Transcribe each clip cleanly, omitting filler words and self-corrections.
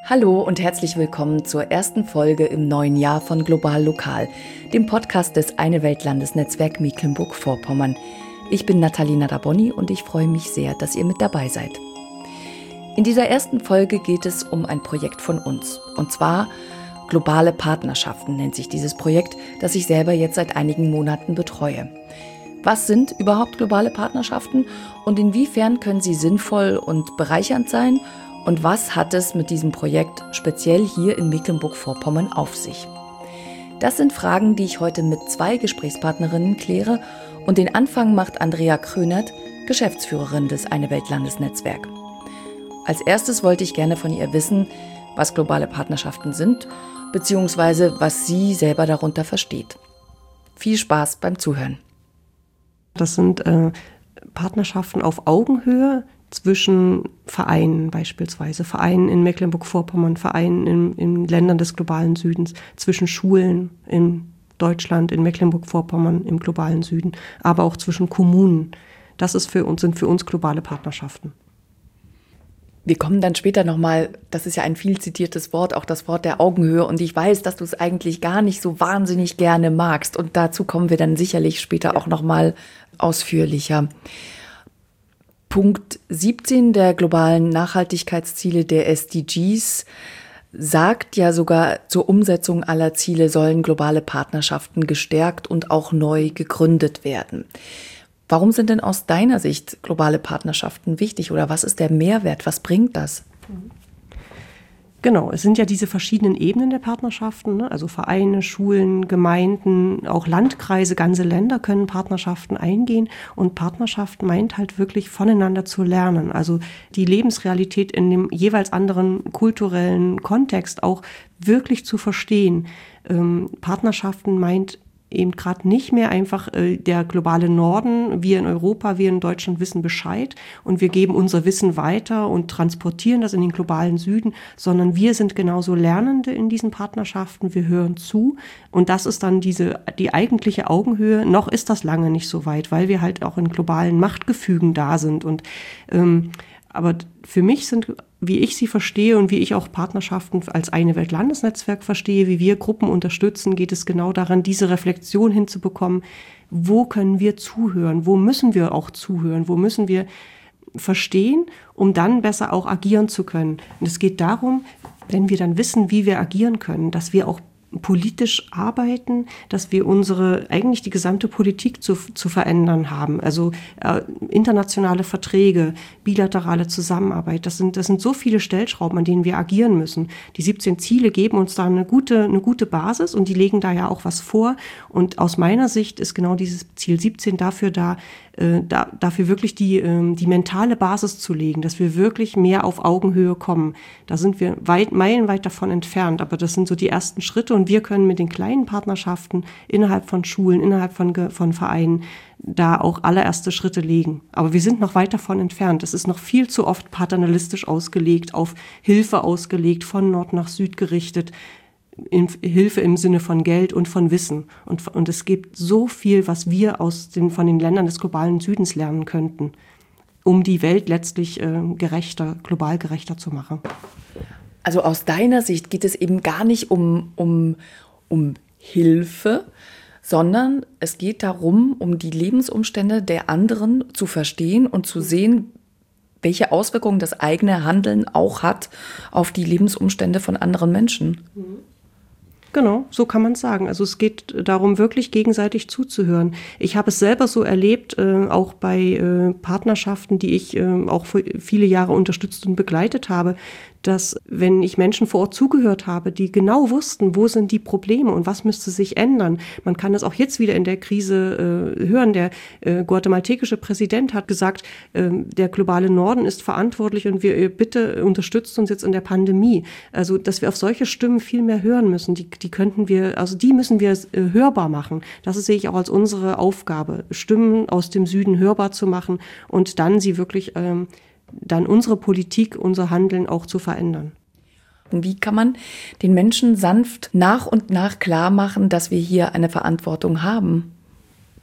Hallo und herzlich willkommen zur ersten Folge im neuen Jahr von Global Lokal, dem Podcast des Eine Welt Landesnetzwerk Mecklenburg-Vorpommern. Ich bin Natalina Daboni und ich freue mich sehr, dass ihr mit dabei seid. In dieser ersten Folge geht es um ein Projekt von uns, und zwar Globale Partnerschaften nennt sich dieses Projekt, das ich selber jetzt seit einigen Monaten betreue. Was sind überhaupt globale Partnerschaften und inwiefern können sie sinnvoll und bereichernd sein? Und was hat es mit diesem Projekt speziell hier in Mecklenburg-Vorpommern auf sich? Das sind Fragen, die ich heute mit 2 Gesprächspartnerinnen kläre, und den Anfang macht Andrea Krönert, Geschäftsführerin des Eine Welt Landesnetzwerk. Als erstes wollte ich gerne von ihr wissen, was globale Partnerschaften sind, beziehungsweise was sie selber darunter versteht. Viel Spaß beim Zuhören. Das sind Partnerschaften auf Augenhöhe zwischen Vereinen, beispielsweise Vereinen in Mecklenburg-Vorpommern, Vereinen in Ländern des globalen Südens, zwischen Schulen in Deutschland, in Mecklenburg-Vorpommern im globalen Süden, aber auch zwischen Kommunen. Das ist sind für uns globale Partnerschaften. Wir kommen dann später nochmal, das ist ja ein viel zitiertes Wort, auch das Wort der Augenhöhe, und ich weiß, dass du es eigentlich gar nicht so wahnsinnig gerne magst, und dazu kommen wir dann sicherlich später auch nochmal ausführlicher. Punkt 17 der globalen Nachhaltigkeitsziele der SDGs sagt ja sogar, zur Umsetzung aller Ziele sollen globale Partnerschaften gestärkt und auch neu gegründet werden. Warum sind denn aus deiner Sicht globale Partnerschaften wichtig oder was ist der Mehrwert? Was bringt das? Genau, es sind ja diese verschiedenen Ebenen der Partnerschaften, ne? Also Vereine, Schulen, Gemeinden, auch Landkreise, ganze Länder können Partnerschaften eingehen, und Partnerschaft meint halt wirklich voneinander zu lernen, also die Lebensrealität in dem jeweils anderen kulturellen Kontext auch wirklich zu verstehen. Partnerschaften meint eben gerade nicht mehr einfach der globale Norden, wir in Europa, wir in Deutschland wissen Bescheid und wir geben unser Wissen weiter und transportieren das in den globalen Süden, sondern wir sind genauso Lernende in diesen Partnerschaften, wir hören zu, und das ist dann die eigentliche Augenhöhe. Noch ist das lange nicht so weit, weil wir halt auch in globalen Machtgefügen da sind, und aber für mich sind, wie ich sie verstehe und wie ich auch Partnerschaften als Eine Welt Landesnetzwerk verstehe, wie wir Gruppen unterstützen, geht es genau daran, diese Reflexion hinzubekommen. Wo können wir zuhören? Wo müssen wir auch zuhören? Wo müssen wir verstehen, um dann besser auch agieren zu können? Und es geht darum, wenn wir dann wissen, wie wir agieren können, dass wir auch politisch arbeiten, dass wir eigentlich die gesamte Politik zu verändern haben. Also internationale Verträge, bilaterale Zusammenarbeit, das sind so viele Stellschrauben, an denen wir agieren müssen. Die 17 Ziele geben uns da eine gute Basis, und die legen da ja auch was vor. Und aus meiner Sicht ist genau dieses Ziel 17 dafür dafür wirklich die mentale Basis zu legen, dass wir wirklich mehr auf Augenhöhe kommen. Da sind wir meilenweit davon entfernt, aber das sind so die ersten Schritte, und wir können mit den kleinen Partnerschaften innerhalb von Schulen, innerhalb von Vereinen da auch allererste Schritte legen. Aber wir sind noch weit davon entfernt. Es ist noch viel zu oft paternalistisch ausgelegt, auf Hilfe ausgelegt, von Nord nach Süd gerichtet. Hilfe im Sinne von Geld und von Wissen. Und es gibt so viel, was wir von den Ländern des globalen Südens lernen könnten, um die Welt letztlich global gerechter zu machen. Also aus deiner Sicht geht es eben gar nicht um Hilfe, sondern es geht darum, um die Lebensumstände der anderen zu verstehen und zu sehen, welche Auswirkungen das eigene Handeln auch hat auf die Lebensumstände von anderen Menschen. Genau, so kann man es sagen. Also es geht darum, wirklich gegenseitig zuzuhören. Ich habe es selber so erlebt, auch bei Partnerschaften, die ich auch für viele Jahre unterstützt und begleitet habe, dass, wenn ich Menschen vor Ort zugehört habe, die genau wussten, wo sind die Probleme und was müsste sich ändern. Man kann das auch jetzt wieder in der Krise hören. Der guatemaltekische Präsident hat gesagt, der globale Norden ist verantwortlich und bitte unterstützt uns jetzt in der Pandemie. Also, dass wir auf solche Stimmen viel mehr hören müssen. Die müssen wir hörbar machen. Das sehe ich auch als unsere Aufgabe, Stimmen aus dem Süden hörbar zu machen und dann sie wirklich dann unsere Politik, unser Handeln auch zu verändern. Und wie kann man den Menschen sanft nach und nach klar machen, dass wir hier eine Verantwortung haben?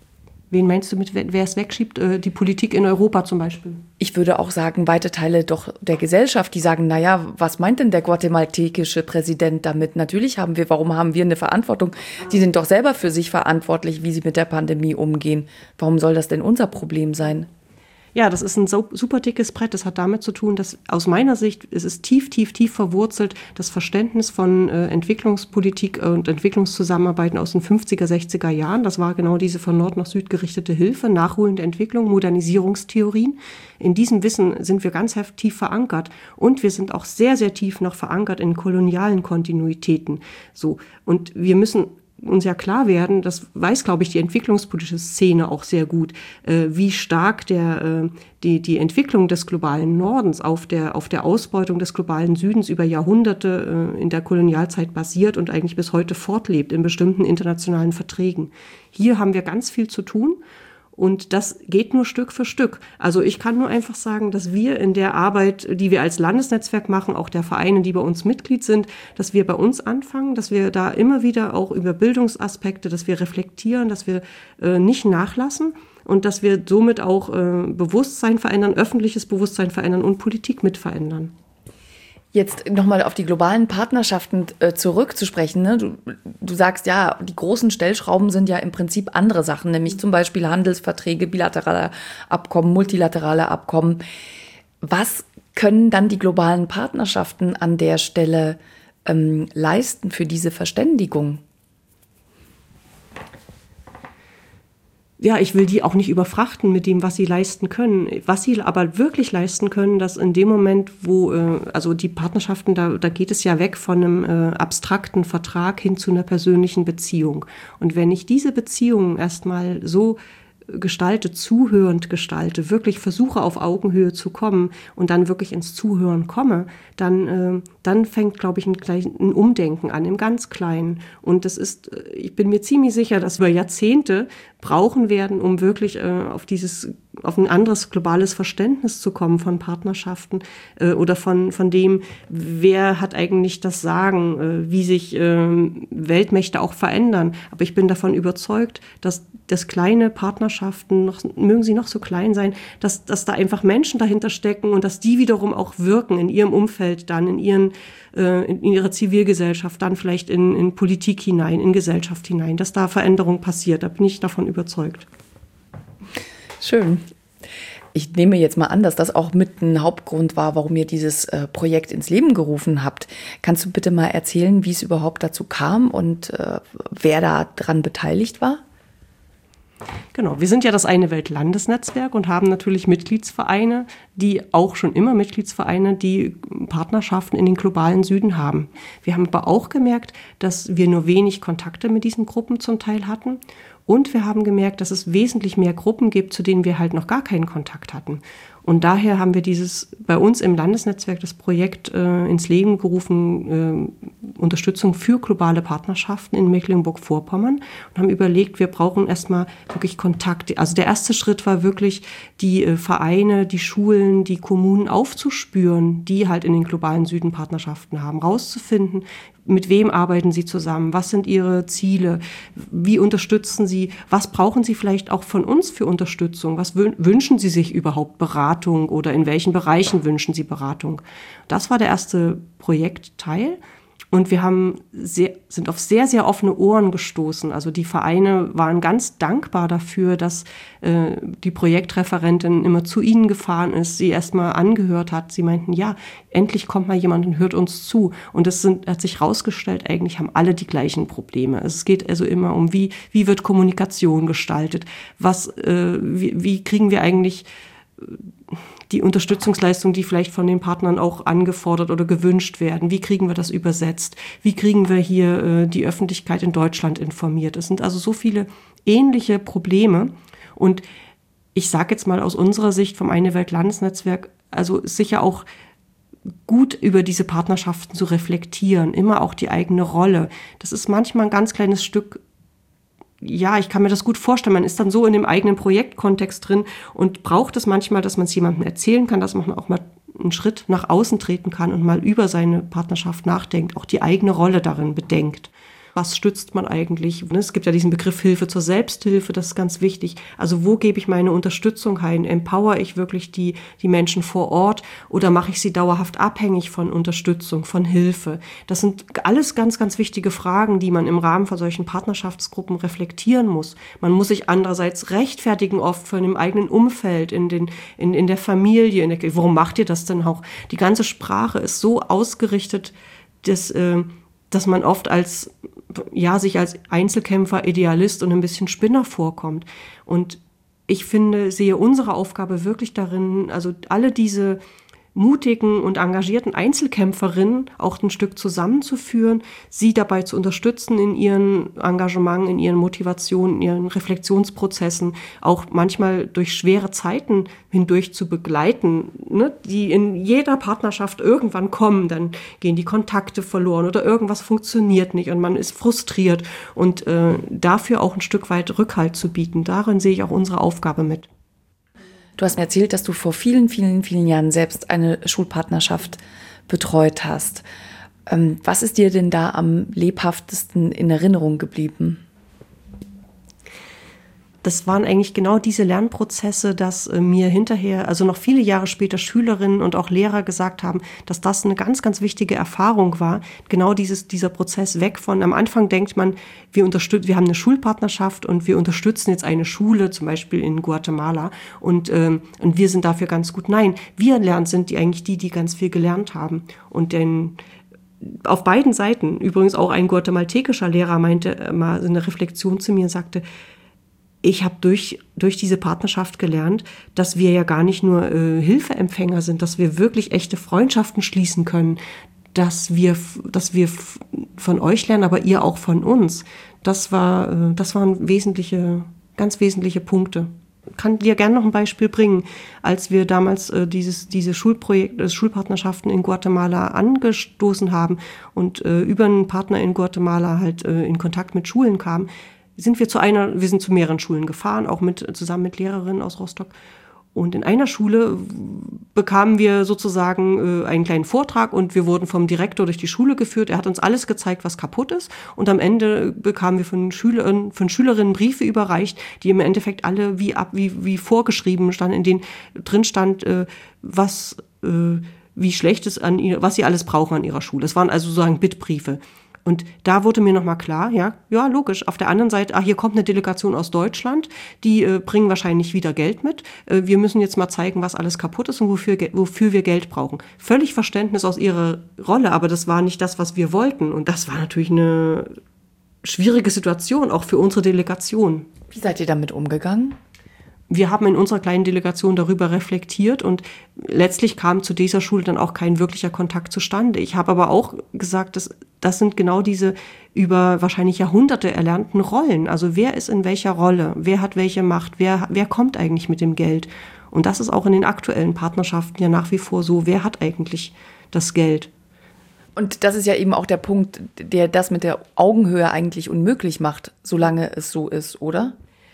Wen meinst du mit, wer es wegschiebt? Die Politik in Europa zum Beispiel? Ich würde auch sagen, weite Teile doch der Gesellschaft, die sagen, naja, was meint denn der guatemaltekische Präsident damit? Natürlich warum haben wir eine Verantwortung? Die sind doch selber für sich verantwortlich, wie sie mit der Pandemie umgehen. Warum soll das denn unser Problem sein? Ja, das ist ein super dickes Brett. Das hat damit zu tun, dass aus meiner Sicht es ist tief verwurzelt, das Verständnis von Entwicklungspolitik und Entwicklungszusammenarbeiten aus den 50er, 60er Jahren. Das war genau diese von Nord nach Süd gerichtete Hilfe, nachholende Entwicklung, Modernisierungstheorien. In diesem Wissen sind wir ganz tief verankert und wir sind auch sehr, sehr tief noch verankert in kolonialen Kontinuitäten. So. Und wir müssen uns ja klar werden, das weiß, glaube ich, die entwicklungspolitische Szene auch sehr gut, wie stark die Entwicklung des globalen Nordens auf der Ausbeutung des globalen Südens über Jahrhunderte in der Kolonialzeit basiert und eigentlich bis heute fortlebt in bestimmten internationalen Verträgen. Hier haben wir ganz viel zu tun. Und das geht nur Stück für Stück. Also ich kann nur einfach sagen, dass wir in der Arbeit, die wir als Landesnetzwerk machen, auch der Vereine, die bei uns Mitglied sind, dass wir bei uns anfangen, dass wir da immer wieder auch über Bildungsaspekte, dass wir reflektieren, dass wir nicht nachlassen und dass wir somit auch Bewusstsein verändern, öffentliches Bewusstsein verändern und Politik mit verändern. Jetzt nochmal auf die globalen Partnerschaften zurückzusprechen. Ne? Du sagst ja, die großen Stellschrauben sind ja im Prinzip andere Sachen, nämlich zum Beispiel Handelsverträge, bilaterale Abkommen, multilaterale Abkommen. Was können dann die globalen Partnerschaften an der Stelle leisten für diese Verständigung? Ja, ich will die auch nicht überfrachten mit dem, was sie leisten können. Was sie aber wirklich leisten können, dass in dem Moment, wo, also die Partnerschaften, da geht es ja weg von einem abstrakten Vertrag hin zu einer persönlichen Beziehung. Und wenn ich diese Beziehung erstmal so zuhörend gestalte, wirklich versuche auf Augenhöhe zu kommen und dann wirklich ins Zuhören komme, dann fängt, glaube ich, ein Umdenken an, im ganz Kleinen. Und ich bin mir ziemlich sicher, dass wir Jahrzehnte brauchen werden, um wirklich auf ein anderes globales Verständnis zu kommen von Partnerschaften oder von dem, wer hat eigentlich das Sagen, wie sich Weltmächte auch verändern. Aber ich bin davon überzeugt, dass kleine Partnerschaften, mögen sie noch so klein sein, dass da einfach Menschen dahinter stecken und dass die wiederum auch wirken in ihrem Umfeld dann, in ihrer Zivilgesellschaft, dann vielleicht in Politik hinein, in Gesellschaft hinein, dass da Veränderung passiert. Da bin ich davon überzeugt. Schön. Ich nehme jetzt mal an, dass das auch mit ein Hauptgrund war, warum ihr dieses Projekt ins Leben gerufen habt. Kannst du bitte mal erzählen, wie es überhaupt dazu kam und wer da dran beteiligt war? Genau, wir sind ja das Eine Welt Landesnetzwerk und haben natürlich Mitgliedsvereine, die auch schon immer Mitgliedsvereine, die Partnerschaften in den globalen Süden haben. Wir haben aber auch gemerkt, dass wir nur wenig Kontakte mit diesen Gruppen zum Teil hatten. Und wir haben gemerkt, dass es wesentlich mehr Gruppen gibt, zu denen wir halt noch gar keinen Kontakt hatten. Und daher haben wir bei uns im Landesnetzwerk das Projekt ins Leben gerufen, Unterstützung für globale Partnerschaften in Mecklenburg-Vorpommern und haben überlegt, wir brauchen erstmal wirklich Kontakt. Also der erste Schritt war wirklich, die Vereine, die Schulen, die Kommunen aufzuspüren, die halt in den globalen Süden Partnerschaften haben, rauszufinden, mit wem arbeiten sie zusammen, was sind ihre Ziele, wie unterstützen sie, was brauchen sie vielleicht auch von uns für Unterstützung, was wünschen sie sich überhaupt Beratung oder in welchen Bereichen wünschen sie Beratung. Das war der erste Projektteil. Und wir sind auf sehr, sehr offene Ohren gestoßen. Also die Vereine waren ganz dankbar dafür, dass die Projektreferentin immer zu ihnen gefahren ist, sie erst mal angehört hat. Sie meinten, ja, endlich kommt mal jemand und hört uns zu. Und hat sich herausgestellt, eigentlich haben alle die gleichen Probleme. Es geht also immer um, wie wird Kommunikation gestaltet? Wie kriegen wir eigentlich die Unterstützungsleistung, die vielleicht von den Partnern auch angefordert oder gewünscht werden. Wie kriegen wir das übersetzt? Wie kriegen wir hier die Öffentlichkeit in Deutschland informiert? Es sind also so viele ähnliche Probleme. Und ich sage jetzt mal aus unserer Sicht vom Eine Welt Landesnetzwerk, also ist sicher auch gut über diese Partnerschaften zu reflektieren, immer auch die eigene Rolle. Das ist manchmal ein ganz kleines Stück. Ja, ich kann mir das gut vorstellen. Man ist dann so in dem eigenen Projektkontext drin und braucht es manchmal, dass man es jemandem erzählen kann, dass man auch mal einen Schritt nach außen treten kann und mal über seine Partnerschaft nachdenkt, auch die eigene Rolle darin bedenkt. was stützt man eigentlich? Es gibt ja diesen Begriff Hilfe zur Selbsthilfe, das ist ganz wichtig. Also wo gebe ich meine Unterstützung ein? Empower ich wirklich die Menschen vor Ort oder mache ich sie dauerhaft abhängig von Unterstützung, von Hilfe? Das sind alles ganz, ganz wichtige Fragen, die man im Rahmen von solchen Partnerschaftsgruppen reflektieren muss. Man muss sich andererseits rechtfertigen oft von dem eigenen Umfeld, in der Familie. Warum macht ihr das denn auch? Die ganze Sprache ist so ausgerichtet, dass man oft sich als Einzelkämpfer, Idealist und ein bisschen Spinner vorkommt. Und ich sehe unsere Aufgabe wirklich darin, also alle diese mutigen und engagierten Einzelkämpferinnen auch ein Stück zusammenzuführen, sie dabei zu unterstützen in ihren Engagement, in ihren Motivationen, in ihren Reflexionsprozessen, auch manchmal durch schwere Zeiten hindurch zu begleiten, ne, die in jeder Partnerschaft irgendwann kommen, dann gehen die Kontakte verloren oder irgendwas funktioniert nicht und man ist frustriert und dafür auch ein Stück weit Rückhalt zu bieten. Darin sehe ich auch unsere Aufgabe mit. Du hast mir erzählt, dass du vor vielen, vielen, vielen Jahren selbst eine Schulpartnerschaft betreut hast. Was ist dir denn da am lebhaftesten in Erinnerung geblieben? Das waren eigentlich genau diese Lernprozesse, dass mir hinterher, also noch viele Jahre später Schülerinnen und auch Lehrer gesagt haben, dass das eine ganz, ganz wichtige Erfahrung war. Genau dieser Prozess weg von, am Anfang denkt man, wir haben eine Schulpartnerschaft und wir unterstützen jetzt eine Schule, zum Beispiel in Guatemala und wir sind dafür ganz gut. Nein, sind die ganz viel gelernt haben und auf beiden Seiten, übrigens auch ein guatemaltekischer Lehrer meinte mal eine Reflexion zu mir und sagte, ich habe durch diese Partnerschaft gelernt, dass wir ja gar nicht nur Hilfeempfänger sind, dass wir wirklich echte Freundschaften schließen können, dass wir von euch lernen, aber ihr auch von uns. Das waren ganz wesentliche Punkte. Kann dir gerne noch ein Beispiel bringen, als wir damals diese Schulpartnerschaften in Guatemala angestoßen haben und über einen Partner in Guatemala halt in Kontakt mit Schulen kamen, wir sind zu mehreren Schulen gefahren, auch zusammen mit Lehrerinnen aus Rostock. Und in einer Schule bekamen wir sozusagen einen kleinen Vortrag und wir wurden vom Direktor durch die Schule geführt. Er hat uns alles gezeigt, was kaputt ist. Und am Ende bekamen wir von Schülerinnen Briefe überreicht, die im Endeffekt alle wie vorgeschrieben standen, in denen drin stand, wie schlecht es was sie alles brauchen an ihrer Schule. Das waren also sozusagen Bittbriefe. Und da wurde mir nochmal klar, ja, logisch. Auf der anderen Seite, hier kommt eine Delegation aus Deutschland, die bringen wahrscheinlich wieder Geld mit. Wir müssen jetzt mal zeigen, was alles kaputt ist und wofür wir Geld brauchen. Völlig Verständnis aus ihrer Rolle, aber das war nicht das, was wir wollten. Und das war natürlich eine schwierige Situation, auch für unsere Delegation. Wie seid ihr damit umgegangen? Wir haben in unserer kleinen Delegation darüber reflektiert und letztlich kam zu dieser Schule dann auch kein wirklicher Kontakt zustande. Ich habe aber auch gesagt, das sind genau diese über wahrscheinlich Jahrhunderte erlernten Rollen. Also wer ist in welcher Rolle? Wer hat welche Macht? Wer kommt eigentlich mit dem Geld? Und das ist auch in den aktuellen Partnerschaften ja nach wie vor so. Wer hat eigentlich das Geld? Und das ist ja eben auch der Punkt, der das mit der Augenhöhe eigentlich unmöglich macht, solange es so ist, oder?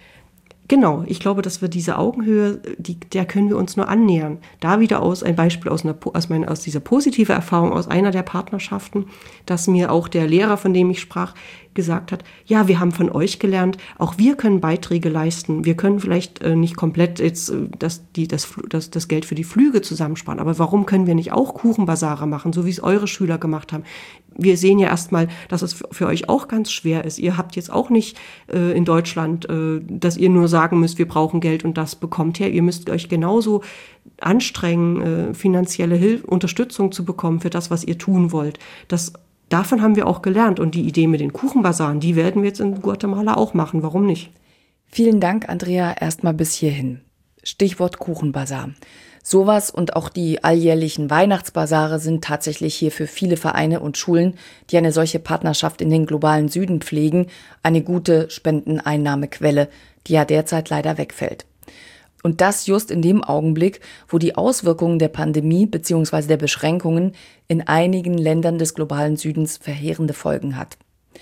Genau, ich glaube, dass wir diese Augenhöhe, der können wir uns nur annähern. Da wieder ein Beispiel aus dieser positiven Erfahrung aus einer der Partnerschaften, dass mir auch der Lehrer, von dem ich sprach, gesagt hat, ja, wir haben von euch gelernt, auch wir können Beiträge leisten. Wir können vielleicht nicht komplett jetzt das Geld für die Flüge zusammensparen, aber warum können wir nicht auch Kuchenbasare machen, so wie es eure Schüler gemacht haben? Wir sehen ja erstmal, dass es für euch auch ganz schwer ist. Ihr habt jetzt auch nicht in Deutschland, dass ihr nur sagen müsst, wir brauchen Geld und das bekommt her. Ihr müsst euch genauso anstrengen, finanzielle Unterstützung zu bekommen für das, was ihr tun wollt. Davon haben wir auch gelernt. Und die Idee mit den Kuchenbasaren, die werden wir jetzt in Guatemala auch machen. Warum nicht? Vielen Dank, Andrea, erstmal bis hierhin. Stichwort Kuchenbasar. Sowas und auch die alljährlichen Weihnachtsbasare sind tatsächlich hier für viele Vereine und Schulen, die eine solche Partnerschaft in den globalen Süden pflegen, eine gute Spendeneinnahmequelle, die ja derzeit leider wegfällt. Und das just in dem Augenblick, wo die Auswirkungen der Pandemie bzw. der Beschränkungen in einigen Ländern des globalen Südens verheerende Folgen hat.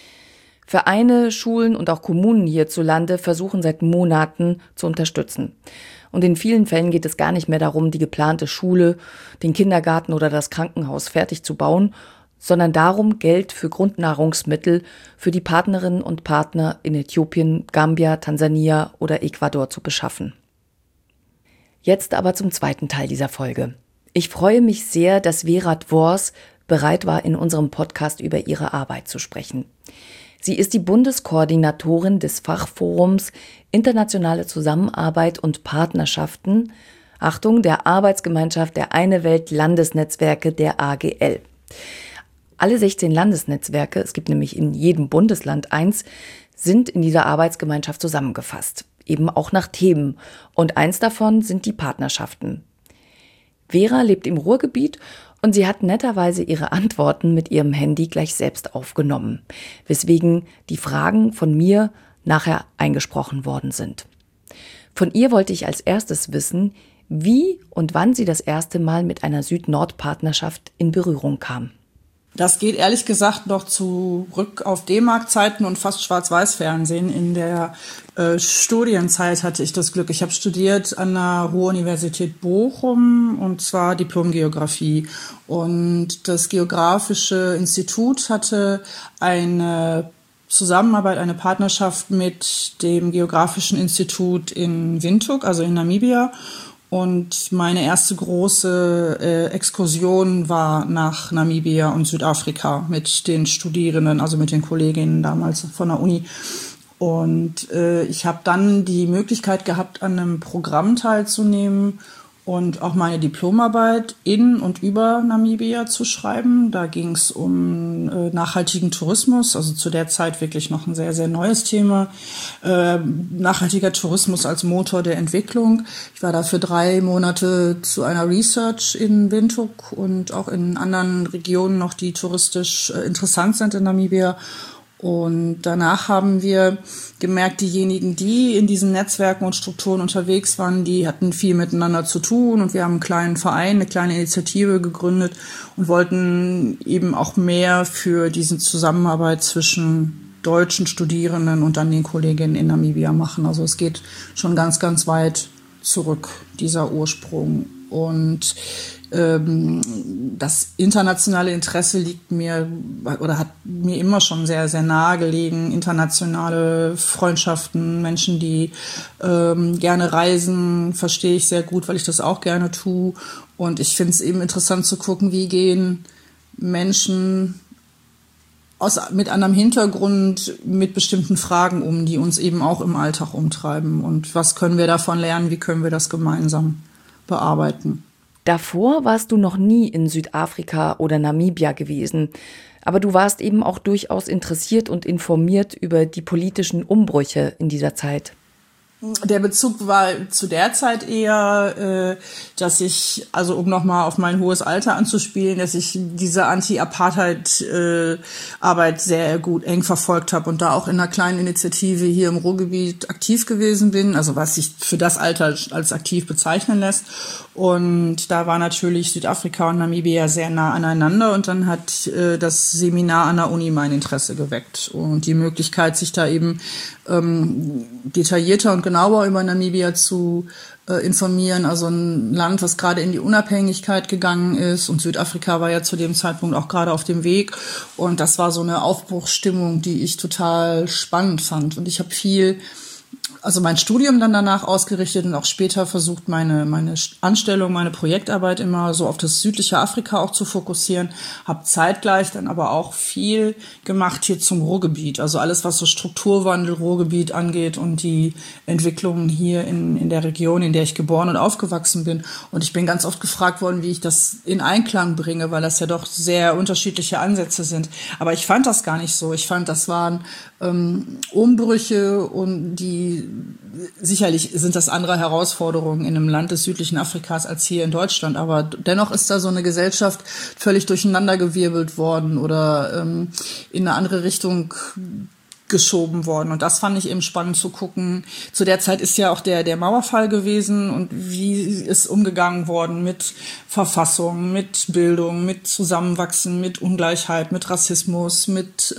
Vereine, Schulen und auch Kommunen hierzulande versuchen seit Monaten zu unterstützen. Und in vielen Fällen geht es gar nicht mehr darum, die geplante Schule, den Kindergarten oder das Krankenhaus fertig zu bauen, sondern darum, Geld für Grundnahrungsmittel für die Partnerinnen und Partner in Äthiopien, Gambia, Tansania oder Ecuador zu beschaffen. Jetzt aber zum zweiten Teil dieser Folge. Ich freue mich sehr, dass Vera Dwors bereit war, in unserem Podcast über ihre Arbeit zu sprechen. Sie ist die Bundeskoordinatorin des Fachforums Internationale Zusammenarbeit und Partnerschaften, Achtung, der Arbeitsgemeinschaft der Eine Welt Landesnetzwerke der AGL. Alle 16 Landesnetzwerke, es gibt nämlich in jedem Bundesland eins, sind in dieser Arbeitsgemeinschaft zusammengefasst, eben auch nach Themen. Und eins davon sind die Partnerschaften. Vera lebt im Ruhrgebiet und sie hat netterweise ihre Antworten mit ihrem Handy gleich selbst aufgenommen, weswegen die Fragen von mir nachher eingesprochen worden sind. Von ihr wollte ich als erstes wissen, wie und wann sie das erste Mal mit einer Süd-Nord-Partnerschaft in Berührung kam. Das geht ehrlich gesagt noch zurück auf D-Mark-Zeiten und fast Schwarz-Weiß-Fernsehen. In der Studienzeit hatte ich das Glück. Ich habe studiert an der Ruhr-Universität Bochum und zwar Diplom-Geografie. Und das Geografische Institut hatte eine Zusammenarbeit, eine Partnerschaft mit dem Geografischen Institut in Windhoek, also in Namibia. Und meine erste große Exkursion war nach Namibia und Südafrika mit den Studierenden, also mit den Kolleginnen damals von der Uni. Und ich habe dann die Möglichkeit gehabt, an einem Programm teilzunehmen und auch meine Diplomarbeit in und über Namibia zu schreiben. Da ging es um nachhaltigen Tourismus, also zu der Zeit wirklich noch ein sehr, sehr neues Thema. Nachhaltiger Tourismus als Motor der Entwicklung. Ich war da für 3 Monate zu einer Research in Windhoek und auch in anderen Regionen noch, die touristisch interessant sind in Namibia. Und danach haben wir gemerkt, diejenigen, die in diesen Netzwerken und Strukturen unterwegs waren, die hatten viel miteinander zu tun. Und wir haben einen kleinen Verein, eine kleine Initiative gegründet und wollten eben auch mehr für diese Zusammenarbeit zwischen deutschen Studierenden und dann den Kolleginnen in Namibia machen. Also es geht schon ganz, ganz weit zurück, dieser Ursprung. Und das internationale Interesse liegt mir oder hat mir immer schon sehr, sehr nahe gelegen. Internationale Freundschaften, Menschen, die gerne reisen, verstehe ich sehr gut, weil ich das auch gerne tue. Und ich finde es eben interessant zu gucken, wie gehen Menschen mit anderem Hintergrund mit bestimmten Fragen um, die uns eben auch im Alltag umtreiben. Und was können wir davon lernen? Wie können wir das gemeinsam bearbeiten? Davor warst du noch nie in Südafrika oder Namibia gewesen, aber du warst eben auch durchaus interessiert und informiert über die politischen Umbrüche in dieser Zeit. Der Bezug war zu der Zeit eher, dass ich, also um nochmal auf mein hohes Alter anzuspielen, dass ich diese Anti-Apartheid-Arbeit sehr gut eng verfolgt habe und da auch in einer kleinen Initiative hier im Ruhrgebiet aktiv gewesen bin, also was sich für das Alter als aktiv bezeichnen lässt. Und da war natürlich Südafrika und Namibia sehr nah aneinander und dann hat das Seminar an der Uni mein Interesse geweckt und die Möglichkeit, sich da eben detaillierter und genauer über Namibia zu informieren. Also ein Land, was gerade in die Unabhängigkeit gegangen ist und Südafrika war ja zu dem Zeitpunkt auch gerade auf dem Weg und das war so eine Aufbruchsstimmung, die ich total spannend fand und ich habe mein Studium dann danach ausgerichtet und auch später versucht, meine Anstellung, meine Projektarbeit immer so auf das südliche Afrika auch zu fokussieren. Habe zeitgleich dann aber auch viel gemacht hier zum Ruhrgebiet. Also alles, was so Strukturwandel, Ruhrgebiet angeht und die Entwicklungen hier in der Region, in der ich geboren und aufgewachsen bin. Und ich bin ganz oft gefragt worden, wie ich das in Einklang bringe, weil das ja doch sehr unterschiedliche Ansätze sind. Aber ich fand das gar nicht so. Ich fand, das waren Umbrüche und sicherlich sind das andere Herausforderungen in einem Land des südlichen Afrikas als hier in Deutschland, aber dennoch ist da so eine Gesellschaft völlig durcheinandergewirbelt worden oder in eine andere Richtung geschoben worden. Und das fand ich eben spannend zu gucken. Zu der Zeit ist ja auch der Mauerfall gewesen und wie ist umgegangen worden mit Verfassung, mit Bildung, mit Zusammenwachsen, mit Ungleichheit, mit Rassismus, mit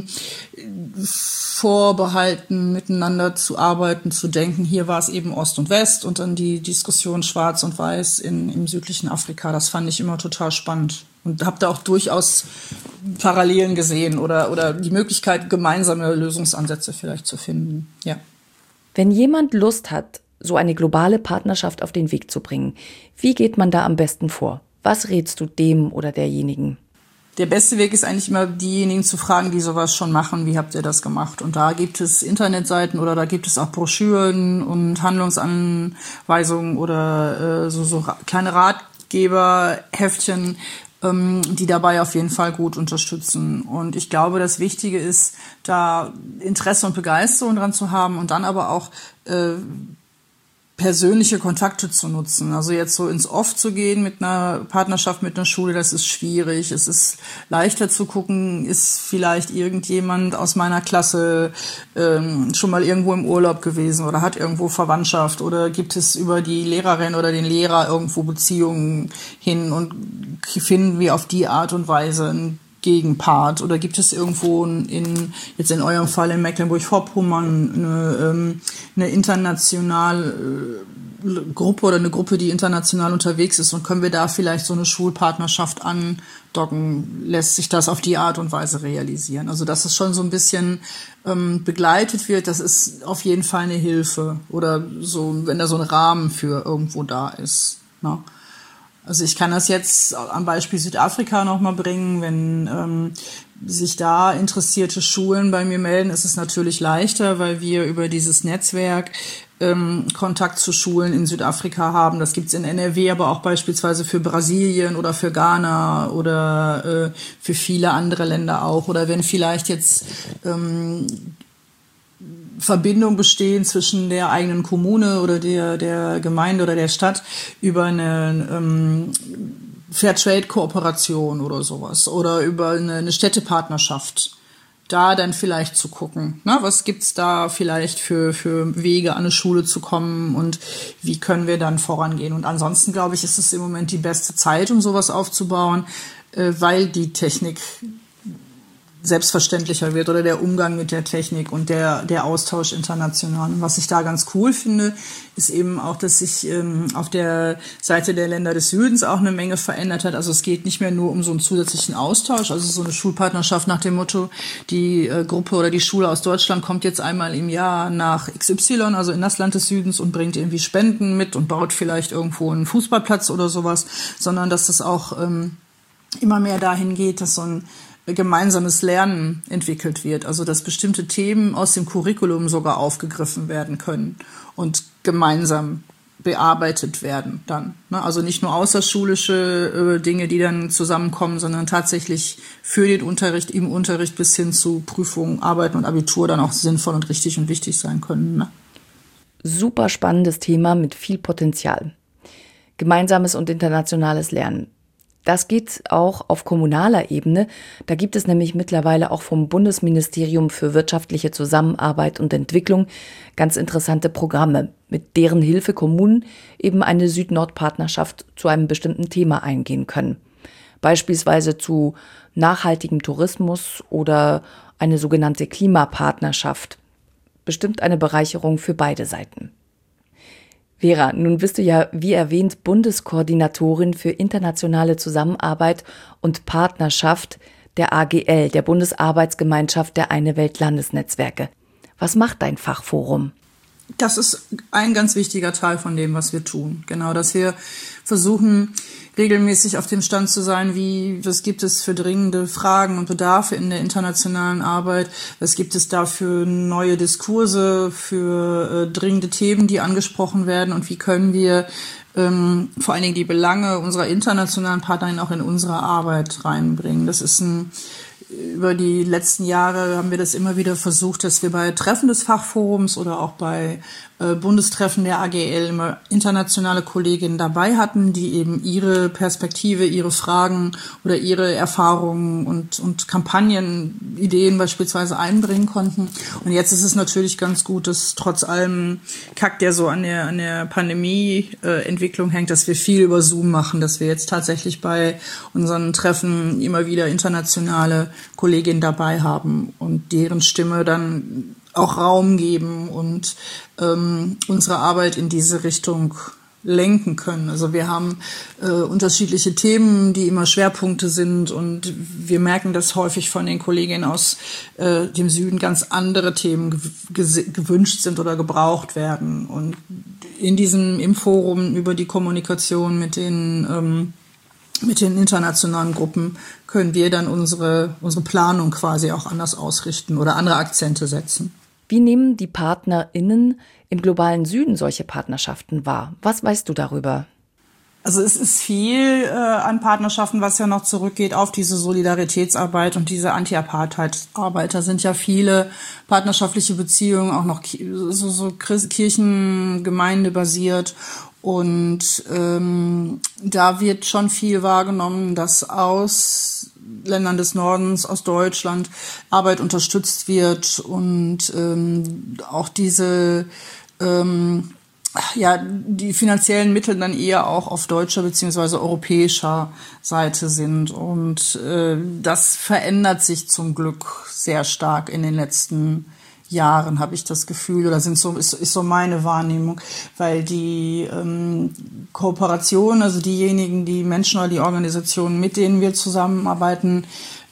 Vorbehalten, miteinander zu arbeiten, zu denken. Hier war es eben Ost und West und dann die Diskussion Schwarz und Weiß im südlichen Afrika. Das fand ich immer total spannend. Und habe da auch durchaus Parallelen gesehen oder die Möglichkeit, gemeinsame Lösungsansätze vielleicht zu finden. Ja. Wenn jemand Lust hat, so eine globale Partnerschaft auf den Weg zu bringen, wie geht man da am besten vor? Was rätst du dem oder derjenigen? Der beste Weg ist eigentlich immer, diejenigen zu fragen, die sowas schon machen. Wie habt ihr das gemacht? Und da gibt es Internetseiten oder da gibt es auch Broschüren und Handlungsanweisungen oder so kleine Ratgeberheftchen, die dabei auf jeden Fall gut unterstützen. Und ich glaube, das Wichtige ist, da Interesse und Begeisterung dran zu haben und dann aber auch persönliche Kontakte zu nutzen. Also jetzt so ins Off zu gehen mit einer Partnerschaft mit einer Schule, das ist schwierig. Es ist leichter zu gucken, ist vielleicht irgendjemand aus meiner Klasse schon mal irgendwo im Urlaub gewesen oder hat irgendwo Verwandtschaft oder gibt es über die Lehrerin oder den Lehrer irgendwo Beziehungen hin und finden wir auf die Art und Weise einen Gegenpart oder gibt es irgendwo jetzt in eurem Fall in Mecklenburg-Vorpommern eine internationale Gruppe oder eine Gruppe, die international unterwegs ist und können wir da vielleicht so eine Schulpartnerschaft andocken, lässt sich das auf die Art und Weise realisieren. Also dass es schon so ein bisschen begleitet wird, das ist auf jeden Fall eine Hilfe oder so, wenn da so ein Rahmen für irgendwo da ist, ne? Also ich kann das jetzt am Beispiel Südafrika nochmal bringen. Wenn sich da interessierte Schulen bei mir melden, ist es natürlich leichter, weil wir über dieses Netzwerk Kontakt zu Schulen in Südafrika haben. Das gibt's in NRW, aber auch beispielsweise für Brasilien oder für Ghana oder für viele andere Länder auch. Oder wenn vielleicht jetzt Verbindung bestehen zwischen der eigenen Kommune oder der Gemeinde oder der Stadt über eine Fairtrade-Kooperation oder sowas oder über eine Städtepartnerschaft. Da dann vielleicht zu gucken, ne, was gibt's da vielleicht für Wege, an eine Schule zu kommen und wie können wir dann vorangehen. Und ansonsten, glaube ich, ist es im Moment die beste Zeit, um sowas aufzubauen, weil die Technik selbstverständlicher wird oder der Umgang mit der Technik und der Austausch international. Und was ich da ganz cool finde, ist eben auch, dass sich auf der Seite der Länder des Südens auch eine Menge verändert hat. Also es geht nicht mehr nur um so einen zusätzlichen Austausch, also so eine Schulpartnerschaft nach dem Motto, die Gruppe oder die Schule aus Deutschland kommt jetzt einmal im Jahr nach XY, also in das Land des Südens und bringt irgendwie Spenden mit und baut vielleicht irgendwo einen Fußballplatz oder sowas, sondern dass das auch immer mehr dahin geht, dass so ein gemeinsames Lernen entwickelt wird, also dass bestimmte Themen aus dem Curriculum sogar aufgegriffen werden können und gemeinsam bearbeitet werden dann. Also nicht nur außerschulische Dinge, die dann zusammenkommen, sondern tatsächlich für den Unterricht, im Unterricht bis hin zu Prüfungen, Arbeiten und Abitur dann auch sinnvoll und richtig und wichtig sein können. Ne? Super spannendes Thema mit viel Potenzial. Gemeinsames und internationales Lernen. Das geht auch auf kommunaler Ebene. Da gibt es nämlich mittlerweile auch vom Bundesministerium für wirtschaftliche Zusammenarbeit und Entwicklung ganz interessante Programme, mit deren Hilfe Kommunen eben eine Süd-Nord-Partnerschaft zu einem bestimmten Thema eingehen können. Beispielsweise zu nachhaltigem Tourismus oder eine sogenannte Klimapartnerschaft. Bestimmt eine Bereicherung für beide Seiten. Vera, nun bist du ja, wie erwähnt, Bundeskoordinatorin für internationale Zusammenarbeit und Partnerschaft der AGL, der Bundesarbeitsgemeinschaft der Eine Welt Landesnetzwerke. Was macht dein Fachforum? Das ist ein ganz wichtiger Teil von dem, was wir tun. Genau, dass wir versuchen, regelmäßig auf dem Stand zu sein, was gibt es für dringende Fragen und Bedarfe in der internationalen Arbeit, was gibt es da für neue Diskurse, für dringende Themen, die angesprochen werden und wie können wir vor allen Dingen die Belange unserer internationalen Partner auch in unsere Arbeit reinbringen. Das ist über die letzten Jahre haben wir das immer wieder versucht, dass wir bei Treffen des Fachforums oder auch bei Bundestreffen der AGL immer internationale Kolleginnen dabei hatten, die eben ihre Perspektive, ihre Fragen oder ihre Erfahrungen und Kampagnenideen beispielsweise einbringen konnten. Und jetzt ist es natürlich ganz gut, dass trotz allem Kack, der so an der Pandemie-Entwicklung hängt, dass wir viel über Zoom machen, dass wir jetzt tatsächlich bei unseren Treffen immer wieder internationale Kolleginnen dabei haben und deren Stimme dann auch Raum geben und unsere Arbeit in diese Richtung lenken können. Also wir haben unterschiedliche Themen, die immer Schwerpunkte sind, und wir merken, dass häufig von den Kolleginnen aus dem Süden ganz andere Themen gewünscht sind oder gebraucht werden. Und im Forum über die Kommunikation mit den internationalen Gruppen können wir dann unsere Planung quasi auch anders ausrichten oder andere Akzente setzen. Wie nehmen die PartnerInnen im globalen Süden solche Partnerschaften wahr? Was weißt du darüber? Also es ist viel an Partnerschaften, was ja noch zurückgeht auf diese Solidaritätsarbeit und diese Anti-Apartheid-Arbeit. Da sind ja viele partnerschaftliche Beziehungen auch noch so Kirchengemeinde basiert. Und da wird schon viel wahrgenommen, dass aus Ländern des Nordens, aus Deutschland Arbeit unterstützt wird, und auch diese die finanziellen Mittel dann eher auch auf deutscher beziehungsweise europäischer Seite sind. Und das verändert sich zum Glück sehr stark in den letzten Jahren, habe ich das Gefühl, oder ist so meine Wahrnehmung, weil die Kooperation, also die Menschen oder die Organisationen, mit denen wir zusammenarbeiten,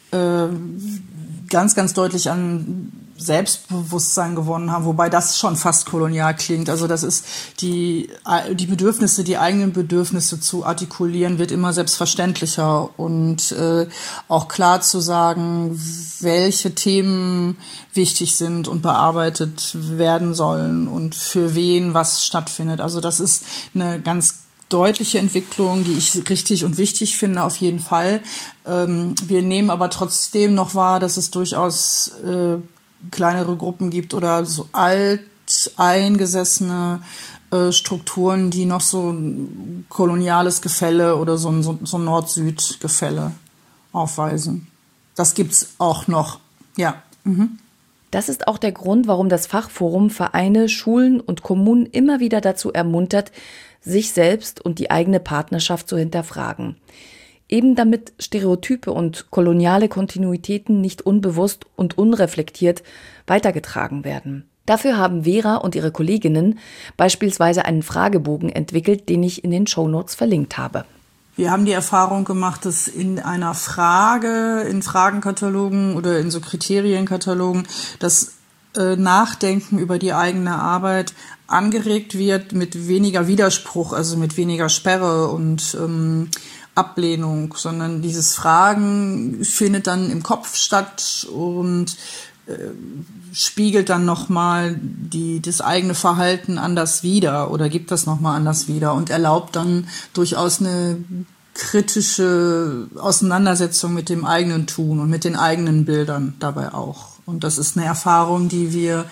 ganz, ganz deutlich an Selbstbewusstsein gewonnen haben, wobei das schon fast kolonial klingt. Also das ist die eigenen Bedürfnisse zu artikulieren, wird immer selbstverständlicher, und auch klar zu sagen, welche Themen wichtig sind und bearbeitet werden sollen und für wen was stattfindet. Also das ist eine ganz deutliche Entwicklung, die ich richtig und wichtig finde, auf jeden Fall. Wir nehmen aber trotzdem noch wahr, dass es durchaus kleinere Gruppen gibt oder so alteingesessene Strukturen, die noch so ein koloniales Gefälle oder so ein Nord-Süd-Gefälle aufweisen. Das gibt's auch noch, ja. Mhm. Das ist auch der Grund, warum das Fachforum Vereine, Schulen und Kommunen immer wieder dazu ermuntert, sich selbst und die eigene Partnerschaft zu hinterfragen. Eben damit Stereotype und koloniale Kontinuitäten nicht unbewusst und unreflektiert weitergetragen werden. Dafür haben Vera und ihre Kolleginnen beispielsweise einen Fragebogen entwickelt, den ich in den Shownotes verlinkt habe. Wir haben die Erfahrung gemacht, dass in einer Frage, in Fragenkatalogen oder in so Kriterienkatalogen, das Nachdenken über die eigene Arbeit angeregt wird mit weniger Widerspruch, also mit weniger Sperre und Ablehnung, sondern dieses Fragen findet dann im Kopf statt und spiegelt dann nochmal das eigene Verhalten anders wider oder gibt das nochmal anders wider und erlaubt dann durchaus eine kritische Auseinandersetzung mit dem eigenen Tun und mit den eigenen Bildern dabei auch. Und das ist eine Erfahrung, die wir,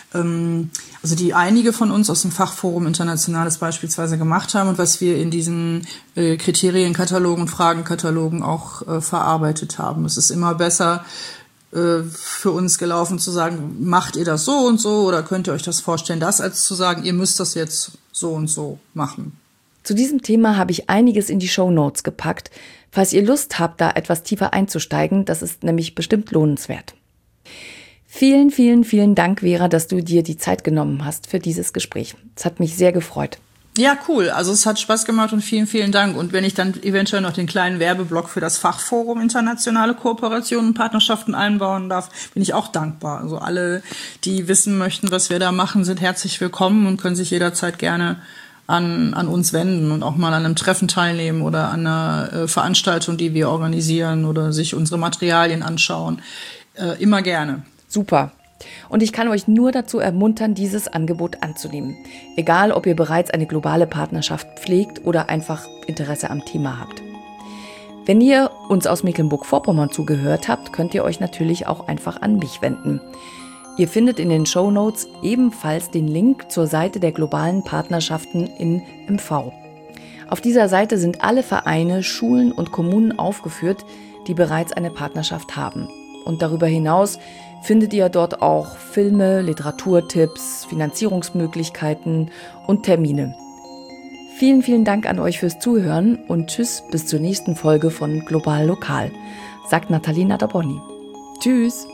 die einige von uns aus dem Fachforum Internationales beispielsweise gemacht haben und was wir in diesen Kriterienkatalogen und Fragenkatalogen auch verarbeitet haben. Es ist immer besser für uns gelaufen zu sagen, macht ihr das so und so oder könnt ihr euch das vorstellen, das als zu sagen, ihr müsst das jetzt so und so machen. Zu diesem Thema habe ich einiges in die Shownotes gepackt. Falls ihr Lust habt, da etwas tiefer einzusteigen, das ist nämlich bestimmt lohnenswert. Vielen, vielen, vielen Dank, Vera, dass du dir die Zeit genommen hast für dieses Gespräch. Es hat mich sehr gefreut. Ja, cool. Also es hat Spaß gemacht und vielen, vielen Dank. Und wenn ich dann eventuell noch den kleinen Werbeblock für das Fachforum Internationale Kooperationen und Partnerschaften einbauen darf, bin ich auch dankbar. Also alle, die wissen möchten, was wir da machen, sind herzlich willkommen und können sich jederzeit gerne an uns wenden und auch mal an einem Treffen teilnehmen oder an einer Veranstaltung, die wir organisieren oder sich unsere Materialien anschauen. Immer gerne. Super. Und ich kann euch nur dazu ermuntern, dieses Angebot anzunehmen. Egal, ob ihr bereits eine globale Partnerschaft pflegt oder einfach Interesse am Thema habt. Wenn ihr uns aus Mecklenburg-Vorpommern zugehört habt, könnt ihr euch natürlich auch einfach an mich wenden. Ihr findet in den Shownotes ebenfalls den Link zur Seite der globalen Partnerschaften in MV. Auf dieser Seite sind alle Vereine, Schulen und Kommunen aufgeführt, die bereits eine Partnerschaft haben. Und darüber hinaus findet ihr dort auch Filme, Literaturtipps, Finanzierungsmöglichkeiten und Termine. Vielen, vielen Dank an euch fürs Zuhören und tschüss bis zur nächsten Folge von Global Lokal, sagt Nathalie Nadabonny. Tschüss!